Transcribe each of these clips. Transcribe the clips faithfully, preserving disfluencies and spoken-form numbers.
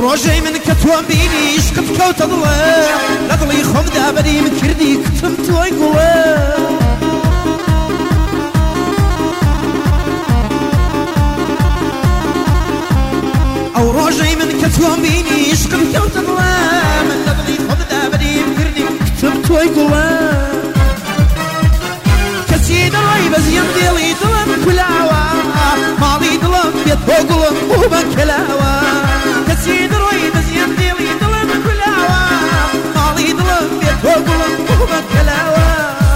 ڕۆژەی من کە تۆم بینی عشقت کەوتە دڵێ لە دڵی خۆمدا بەریم کردی کتم تۆی گوڵێ ئەو ڕۆژەی من کە تۆم بینی عشقت کەوتە دڵێ من لە دڵی خۆمدا بەریم کردی کتم تۆی گوڵێ کەسی دەڵی بەزیەم دێڵی دڵم کولاوە ماڵی دڵم بێت بۆ گوڵم بۆ بە کەلاوە کەسی دڕۆی بەزیەم دێڵی دڵم کولاوە ماڵی دڵم بێت بۆ گوڵم بۆ بە کەلاوە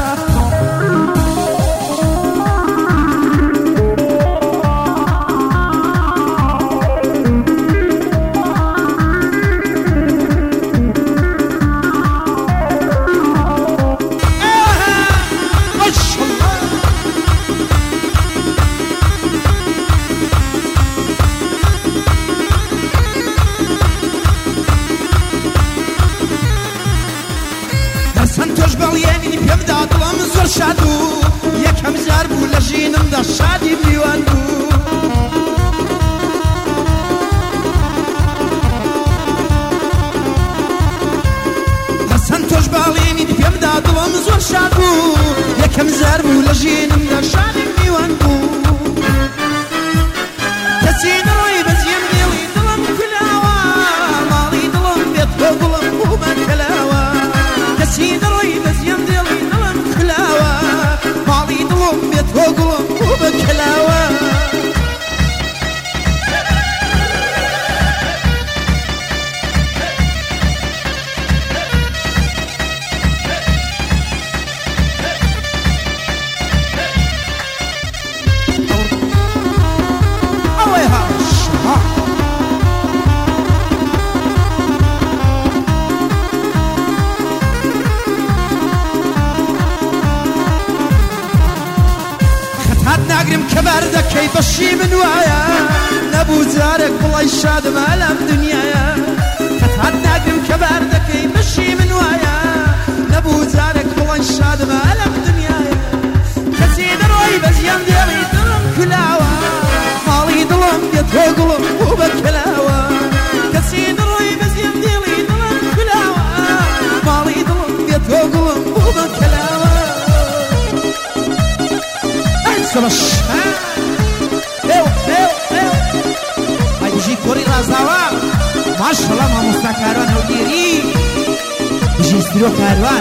تۆش بەڵێنی پێمدا دڵم زۆر شاد بوو یەکەم جار بوو لە ژینمدا شادی میوان بوو هەسەن تۆش بەڵێنی پێمدا دڵم زۆر شاد بوو یەکەم جار بوو لە ژینمدا شادی میوان بوو کەسی دڕۆی بەزیەم دێڵی دڵم کولاوە ماڵی دڵم بێت بۆ گوڵم بوو بە کەلاوە کەسی دڕۆی بەزیەم دێڵی دڵم کولاوە ماڵی دڵم بێت بۆ گوڵم بوو بە کەلاوە ناگرم کە بەردەکەی بەشی من وایە نەبوو جارێک بڵی شادمە لەم دنیایە کەتات ناگرم کە بەردەکەی بەشی من وایە نەبوو جارێک بڵی شادمە لەم دنیایە کەسی دڕۆی بەزیەم دێڵی دڵم کولاوە ماڵی دڵم بێت بۆ گوڵم بوو بە کەلاوە کەسی دڕۆی بەزیەم دێڵی دڵم کولاوە ماڵی دڵم بێت بۆ گوڵم بوو بە کەلاوە سبش ايو ايو ايو هاي بيجي كوري رازاوا ما شاء الله ما مستا كاروان وديري بيجي يستريو كاروان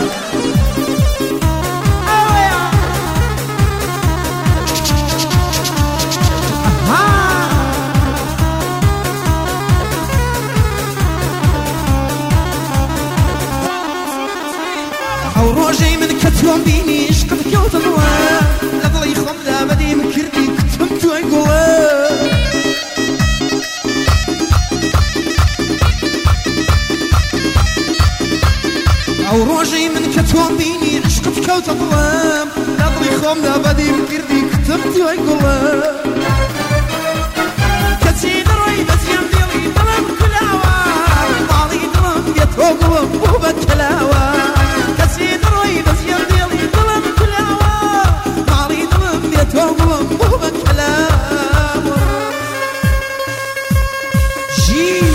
او روجي من كتوم بيني عشقت كوت الضوء لضلي خمدا بدي مكردي كتم توي قوة او روجي من كتوم بيني عشقت كوت الضوء لضلي خمدا بدي مكردي كتم توي قوة كتسي دروي بزيم ديلي ضلم كلاوة مالي ضلم يتو قوة بوبا كلاوة كتسي دروي بزيم ديلي ضلم كلاوة مالي ضلم يتو قوة بوبا كلاوة جي